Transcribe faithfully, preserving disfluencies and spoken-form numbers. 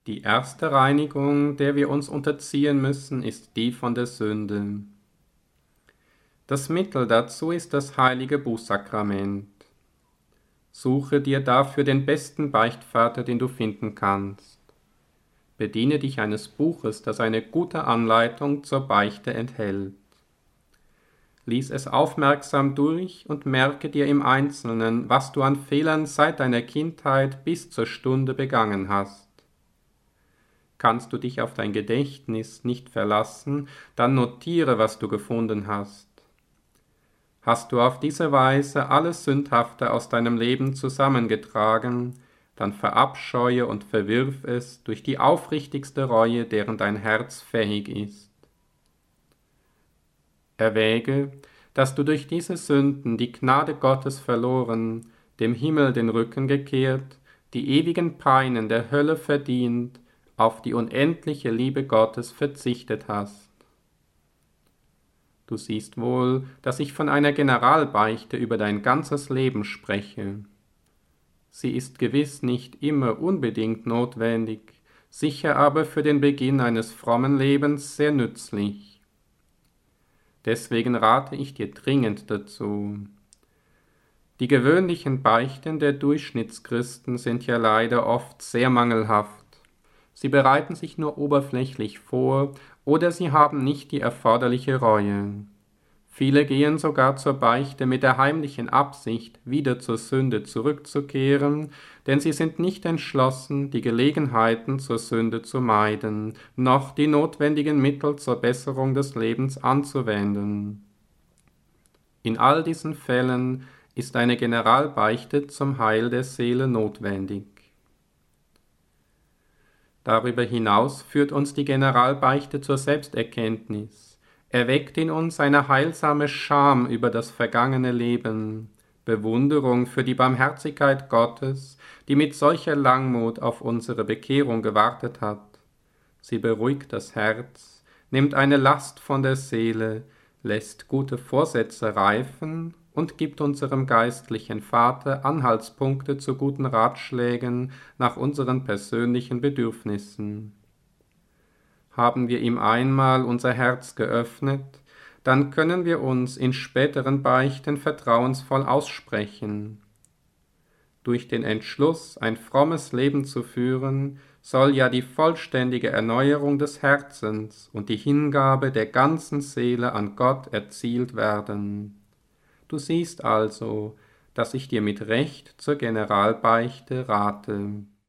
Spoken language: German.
Die erste Reinigung, der wir uns unterziehen müssen, ist die von der Sünde. Das Mittel dazu ist das heilige Bußsakrament. Suche dir dafür den besten Beichtvater, den du finden kannst. Bediene dich eines Buches, das eine gute Anleitung zur Beichte enthält. Lies es aufmerksam durch und merke dir im Einzelnen, was du an Fehlern seit deiner Kindheit bis zur Stunde begangen hast. Kannst du dich auf dein Gedächtnis nicht verlassen, dann notiere, was du gefunden hast. Hast du auf diese Weise alles Sündhafte aus deinem Leben zusammengetragen, dann verabscheue und verwirf es durch die aufrichtigste Reue, deren dein Herz fähig ist. Erwäge, dass du durch diese Sünden die Gnade Gottes verloren, dem Himmel den Rücken gekehrt, die ewigen Peinen der Hölle verdient, auf die unendliche Liebe Gottes verzichtet hast. Du siehst wohl, dass ich von einer Generalbeichte über dein ganzes Leben spreche. Sie ist gewiss nicht immer unbedingt notwendig, sicher aber für den Beginn eines frommen Lebens sehr nützlich. Deswegen rate ich dir dringend dazu. Die gewöhnlichen Beichten der Durchschnittschristen sind ja leider oft sehr mangelhaft. Sie bereiten sich nur oberflächlich vor oder sie haben nicht die erforderliche Reue. Viele gehen sogar zur Beichte mit der heimlichen Absicht, wieder zur Sünde zurückzukehren, denn sie sind nicht entschlossen, die Gelegenheiten zur Sünde zu meiden, noch die notwendigen Mittel zur Besserung des Lebens anzuwenden. In all diesen Fällen ist eine Generalbeichte zum Heil der Seele notwendig. Darüber hinaus führt uns die Generalbeichte zur Selbsterkenntnis, erweckt in uns eine heilsame Scham über das vergangene Leben, Bewunderung für die Barmherzigkeit Gottes, die mit solcher Langmut auf unsere Bekehrung gewartet hat. Sie beruhigt das Herz, nimmt eine Last von der Seele, lässt gute Vorsätze reifen und gibt unserem geistlichen Vater Anhaltspunkte zu guten Ratschlägen nach unseren persönlichen Bedürfnissen. Haben wir ihm einmal unser Herz geöffnet, dann können wir uns in späteren Beichten vertrauensvoll aussprechen. Durch den Entschluss, ein frommes Leben zu führen, soll ja die vollständige Erneuerung des Herzens und die Hingabe der ganzen Seele an Gott erzielt werden. Du siehst also, dass ich dir mit Recht zur Generalbeichte rate.